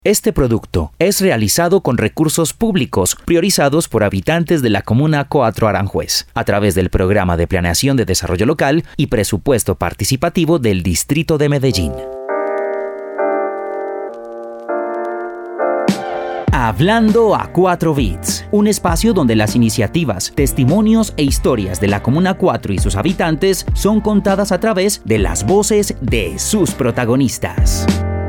Este producto es realizado con recursos públicos priorizados por habitantes de la Comuna 4 Aranjuez, a través del Programa de Planeación de Desarrollo Local y Presupuesto Participativo del Distrito de Medellín. Hablando a 4 bits, un espacio donde las iniciativas, testimonios e historias de la Comuna 4 y sus habitantes son contadas a través de las voces de sus protagonistas.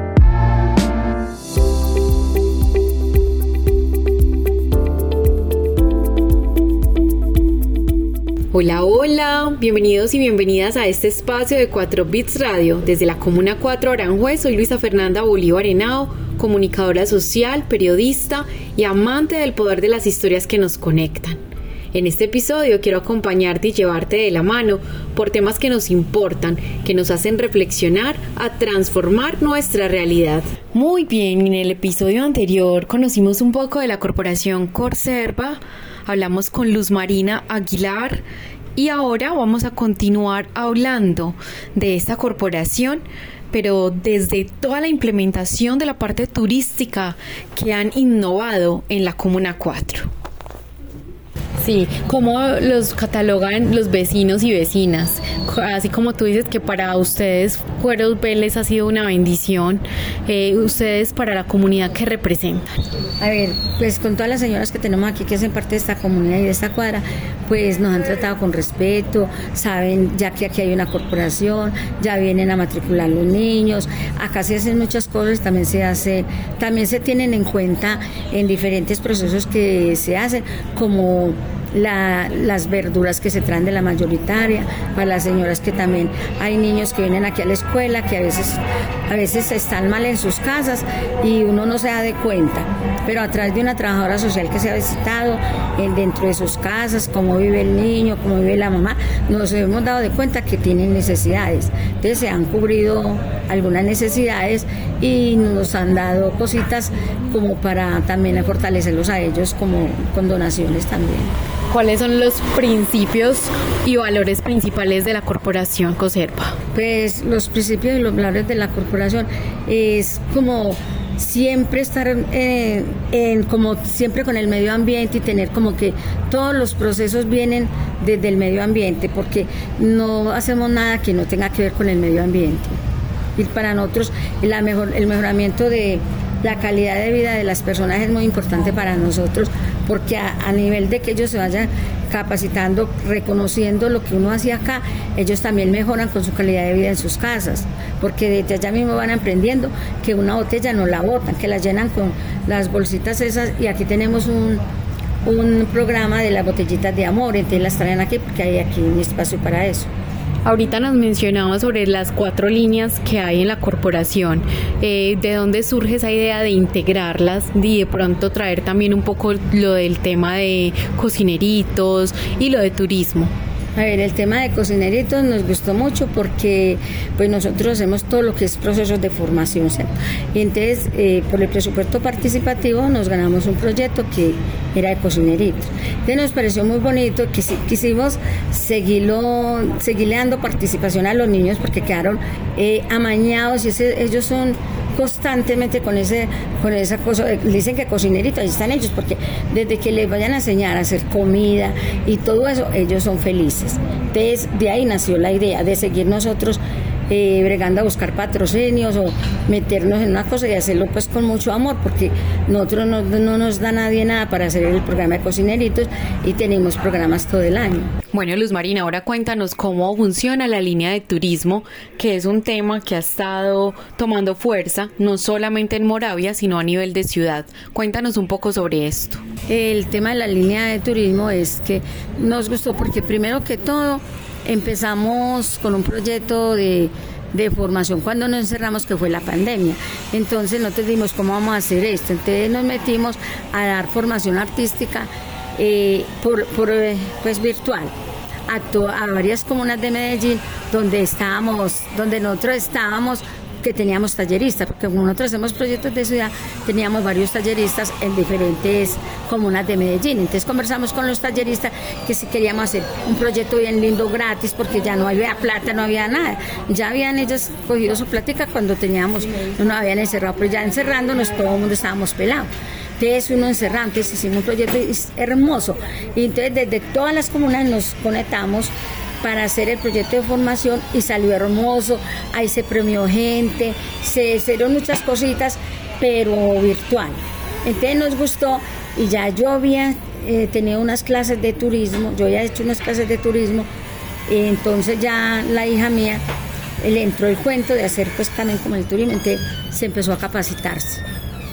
Hola, hola, bienvenidos y bienvenidas a este espacio de 4 Bits Radio. Desde la Comuna 4 Aranjuez, soy Luisa Fernanda Bolívar Henao, comunicadora social, periodista y amante del poder de las historias que nos conectan. En este episodio quiero acompañarte y llevarte de la mano por temas que nos importan, que nos hacen reflexionar, a transformar nuestra realidad. Muy bien, en el episodio anterior conocimos un poco de la corporación Corserva, hablamos con Luz Marina Aguilar y ahora vamos a continuar hablando de esta corporación, pero desde toda la implementación de la parte turística que han innovado en la Comuna 4. Sí, ¿cómo los catalogan los vecinos y vecinas? Así como tú dices que para ustedes Cueros Vélez ha sido una bendición, ustedes para la comunidad que representan. A ver, pues con todas las señoras que tenemos aquí que hacen parte de esta comunidad y de esta cuadra, pues nos han tratado con respeto, saben ya que aquí hay una corporación, ya vienen a matricular los niños, acá se hacen muchas cosas, también se tienen en cuenta en diferentes procesos que se hacen, como las verduras que se traen de la mayoritaria, para las señoras que también hay niños que vienen aquí a la escuela que a veces están mal en sus casas y uno no se da de cuenta, pero a través de una trabajadora social que se ha visitado dentro de sus casas, cómo vive el niño, cómo vive la mamá, nos hemos dado de cuenta que tienen necesidades, entonces se han cubrido algunas necesidades y nos han dado cositas como para también fortalecerlos a ellos como con donaciones también. ¿Cuáles son los principios y valores principales de la corporación Corserva? Pues los principios y los valores de la corporación es como siempre estar como siempre con el medio ambiente y tener como que todos los procesos vienen desde el medio ambiente, porque no hacemos nada que no tenga que ver con el medio ambiente. Y para nosotros el mejoramiento de la calidad de vida de las personas es muy importante para nosotros, porque a nivel de que ellos se vayan capacitando, reconociendo lo que uno hacía acá, ellos también mejoran con su calidad de vida en sus casas, porque desde allá mismo van aprendiendo que una botella no la botan, que la llenan con las bolsitas esas, y aquí tenemos un programa de las botellitas de amor, entonces las traen aquí porque hay aquí un espacio para eso. Ahorita nos mencionaba sobre las 4 líneas que hay en la corporación. ¿De dónde surge esa idea de integrarlas y de pronto traer también un poco lo del tema de cocineritos y lo de turismo? A ver, el tema de cocineritos nos gustó mucho porque pues nosotros hacemos todo lo que es procesos de formación, ¿cierto? Y entonces por el presupuesto participativo nos ganamos un proyecto que era de cocineritos. Entonces nos pareció muy bonito, quisimos seguirle dando participación a los niños porque quedaron amañados y ellos son constantemente con esa cosa, dicen que cocineritos, ahí están ellos, porque desde que les vayan a enseñar a hacer comida y todo eso, ellos son felices. Entonces, de ahí nació la idea de seguir nosotros bregando a buscar patrocinios o meternos en una cosa y hacerlo pues con mucho amor, porque nosotros no nos da nadie nada para hacer el programa de cocineritos y tenemos programas todo el año. Bueno, Luz Marina, ahora cuéntanos cómo funciona la línea de turismo, que es un tema que ha estado tomando fuerza, no solamente en Moravia, sino a nivel de ciudad. Cuéntanos un poco sobre esto. El tema de la línea de turismo es que nos gustó porque primero que todo empezamos con un proyecto de formación cuando nos encerramos, que fue la pandemia. Entonces nosotros dijimos, ¿cómo vamos a hacer esto? Entonces nos metimos a dar formación artística pues virtual a varias comunas de Medellín donde nosotros estábamos que teníamos talleristas, porque como nosotros hacemos proyectos de ciudad, teníamos varios talleristas en diferentes comunas de Medellín. Entonces conversamos con los talleristas que si queríamos hacer un proyecto bien lindo, gratis, porque ya no había plata, no había nada. Ya habían ellos cogido su plática cuando teníamos, no nos habían encerrado, pero ya encerrándonos todo el mundo estábamos pelados. Entonces uno encerrado, entonces hicimos un proyecto hermoso. Y entonces desde todas las comunas nos conectamos para hacer el proyecto de formación y salió hermoso, ahí se premió gente, se hicieron muchas cositas, pero virtual. Entonces nos gustó y ya yo había tenido unas clases de turismo, yo había hecho unas clases de turismo, entonces ya la hija mía le entró el cuento de hacer pues también como el turismo, entonces se empezó a capacitarse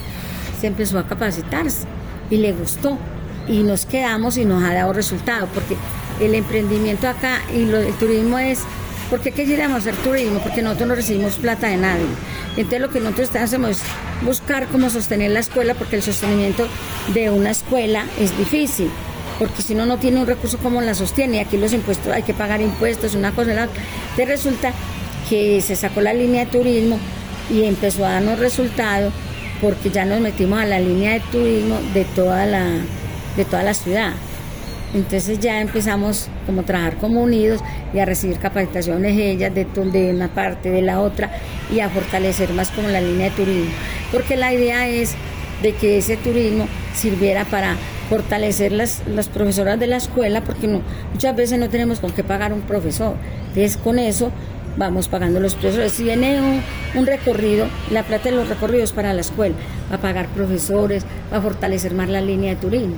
y le gustó y nos quedamos y nos ha dado resultado, porque el emprendimiento acá y el turismo es, ¿por qué queríamos hacer turismo? Porque nosotros no recibimos plata de nadie. Entonces lo que nosotros hacemos es buscar cómo sostener la escuela, porque el sostenimiento de una escuela es difícil, porque si uno no tiene un recurso, ¿cómo la sostiene? Y aquí los impuestos, hay que pagar impuestos, una cosa y la otra. Entonces resulta que se sacó la línea de turismo y empezó a darnos resultados, porque ya nos metimos a la línea de turismo de toda la ciudad. Entonces ya empezamos como a trabajar como unidos y a recibir capacitaciones ellas de una parte, de la otra, y a fortalecer más como la línea de turismo, porque la idea es de que ese turismo sirviera para fortalecer las profesoras de la escuela, porque muchas veces no tenemos con qué pagar un profesor. Entonces con eso vamos pagando los profesores. Si viene un recorrido, la plata de los recorridos para la escuela, va a pagar profesores, va a fortalecer más la línea de turismo.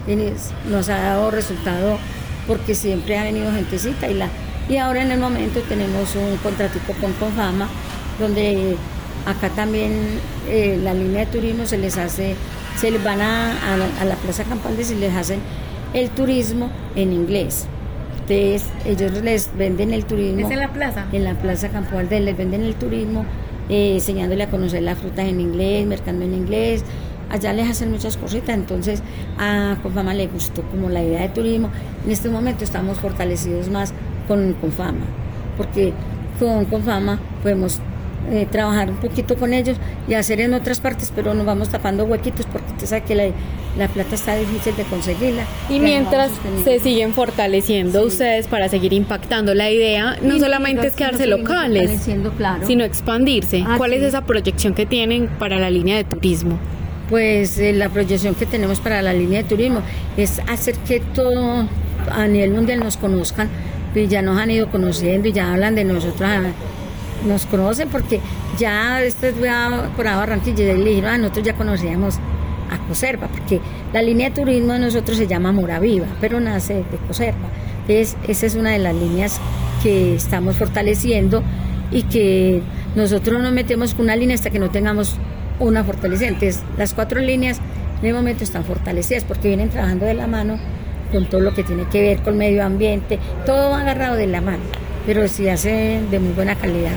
Nos ha dado resultado porque siempre ha venido gentecita y ahora en el momento tenemos un contratico con Confama, donde acá también la línea de turismo se les van a la Plaza Campaldez y les hacen el turismo en inglés. Entonces ellos les venden el turismo. ¿Es en la plaza? En la Plaza Campaldez les venden el turismo, enseñándole a conocer las frutas en inglés, mercando en inglés. Allá les hacen muchas cositas, entonces a Confama le gustó como la idea de turismo. En este momento estamos fortalecidos más con Confama, porque con Confama podemos trabajar un poquito con ellos y hacer en otras partes, pero nos vamos tapando huequitos porque usted sabe que la plata está difícil de conseguirla. Y mientras se siguen fortaleciendo ustedes para seguir impactando, la idea no solamente es quedarse locales, claro, sino expandirse. ¿Cuál es esa proyección que tienen para la línea de turismo? Pues la proyección que tenemos para la línea de turismo es hacer que todo a nivel mundial nos conozcan, y ya nos han ido conociendo y ya hablan de nosotros, nos conocen porque ya por ahí Barranquilla y le dijeron, nosotros ya conocíamos a Coserva, porque la línea de turismo de nosotros se llama Mora Viva, pero nace de Coserva. Entonces esa es una de las líneas que estamos fortaleciendo y que nosotros no nos metemos con una línea hasta que no tengamos una fortalecida. Entonces las 4 líneas en el momento están fortalecidas porque vienen trabajando de la mano con todo lo que tiene que ver con medio ambiente, todo agarrado de la mano, pero se hace de muy buena calidad.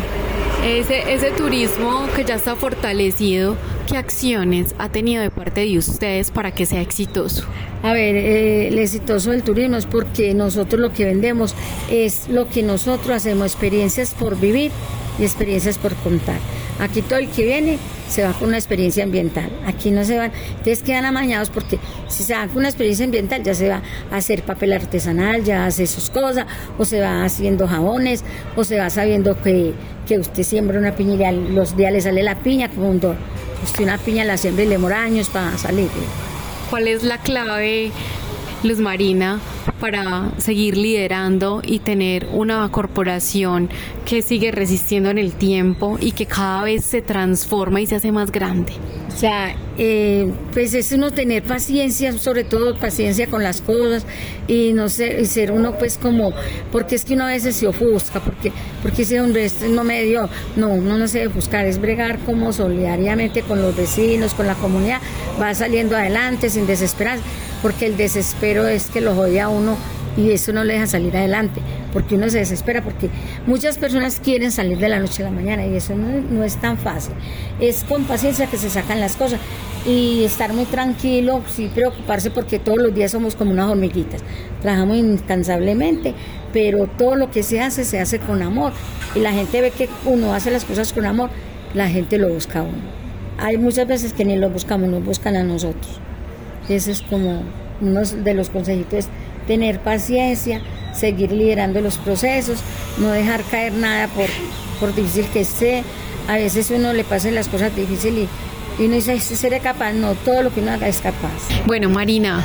Ese turismo que ya está fortalecido, ¿qué acciones ha tenido de parte de ustedes para que sea exitoso? A ver, el exitoso del turismo es porque nosotros lo que vendemos es lo que nosotros hacemos, experiencias por vivir y experiencias por contar. Aquí todo el que viene se va con una experiencia ambiental. Aquí no se van, entonces quedan amañados porque si se van con una experiencia ambiental ya se va a hacer papel artesanal, ya hace sus cosas, o se va haciendo jabones, o se va sabiendo que usted siembra una piña y los días le sale la piña, cuando usted una piña la siembra y le demora años para salir. ¿Cuál es la clave, Luz Marina, para seguir liderando y tener una corporación que sigue resistiendo en el tiempo y que cada vez se transforma y se hace más grande? O sea, pues es uno tener paciencia, sobre todo paciencia con las cosas y no sé, y ser uno pues como, porque es que uno a veces se ofusca, porque ese hombre este no me dio, no, uno no se debe ofuscar, es bregar como solidariamente con los vecinos, con la comunidad, va saliendo adelante sin desesperar, porque el desespero es que lo jode a uno y eso no le deja salir adelante, porque uno se desespera, porque muchas personas quieren salir de la noche a la mañana y eso no es tan fácil. Es con paciencia que se sacan las cosas y estar muy tranquilo, sin preocuparse, porque todos los días somos como unas hormiguitas, trabajamos incansablemente, pero todo lo que se hace con amor y la gente ve que uno hace las cosas con amor la gente lo busca a uno. Hay muchas veces que ni lo buscamos, nos buscan a nosotros. Ese es como uno de los consejitos, tener paciencia, seguir liderando los procesos, no dejar caer nada por difícil que esté. A veces uno le pasa las cosas difíciles y uno dice, ¿seré capaz? No, todo lo que uno haga es capaz. Bueno, Marina,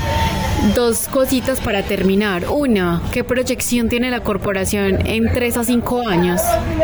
2 cositas para terminar. Una, ¿qué proyección tiene la corporación en 3 a 5 años?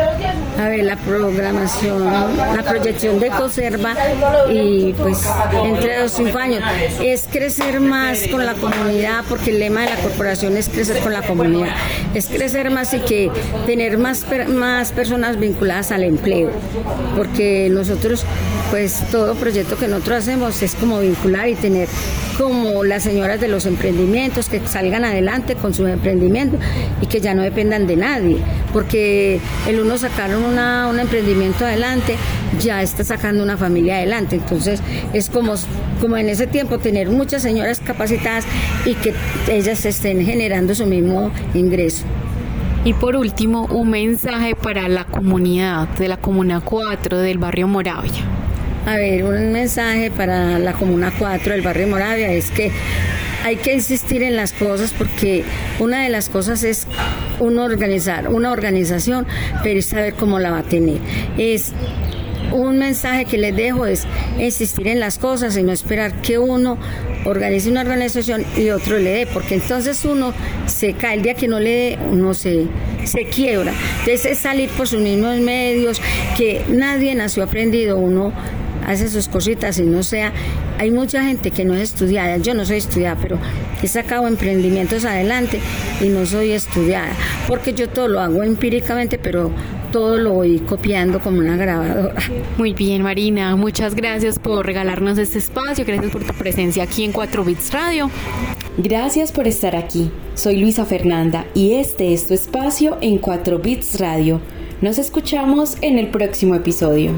A ver, la proyección de Coserva y pues entre 2 y 5 años es crecer más con la comunidad, porque el lema de la corporación es crecer con la comunidad, es crecer más y que tener más personas vinculadas al empleo, porque nosotros pues todo proyecto que nosotros hacemos es como vincular y tener como las señoras de los emprendimientos que salgan adelante con sus emprendimientos y que ya no dependan de nadie, porque el uno sacar un emprendimiento adelante ya está sacando una familia adelante. Entonces es como en ese tiempo tener muchas señoras capacitadas y que ellas estén generando su mismo ingreso. Y por último, un mensaje para la comunidad de la Comuna 4 del barrio Moravia. A ver, un mensaje para la Comuna 4 del barrio Moravia es que hay que insistir en las cosas, porque una de las cosas es uno organizar una organización, pero es saber cómo la va a tener. Es un mensaje que les dejo, es insistir en las cosas y no esperar que uno organice una organización y otro le dé, porque entonces uno se cae, el día que no le dé uno se quiebra. Entonces es salir por sus mismos medios, que nadie nació aprendido, uno hace sus cositas y no sea. Hay mucha gente que no es estudiada, yo no soy estudiada, pero he sacado emprendimientos adelante y no soy estudiada, porque yo todo lo hago empíricamente, pero todo lo voy copiando como una grabadora. Muy bien, Marina, muchas gracias por regalarnos este espacio, gracias por tu presencia aquí en 4 Bits Radio. Gracias por estar aquí. Soy Luisa Fernanda y este es tu espacio en 4 Bits Radio. Nos escuchamos en el próximo episodio.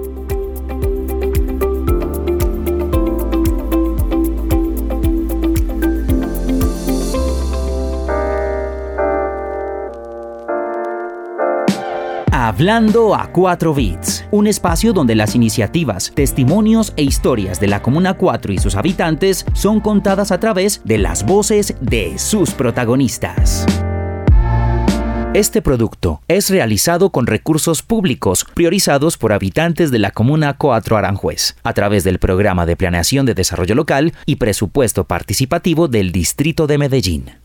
Hablando a 4 Bits, un espacio donde las iniciativas, testimonios e historias de la Comuna 4 y sus habitantes son contadas a través de las voces de sus protagonistas. Este producto es realizado con recursos públicos priorizados por habitantes de la Comuna 4 Aranjuez, a través del Programa de Planeación de Desarrollo Local y Presupuesto Participativo del Distrito de Medellín.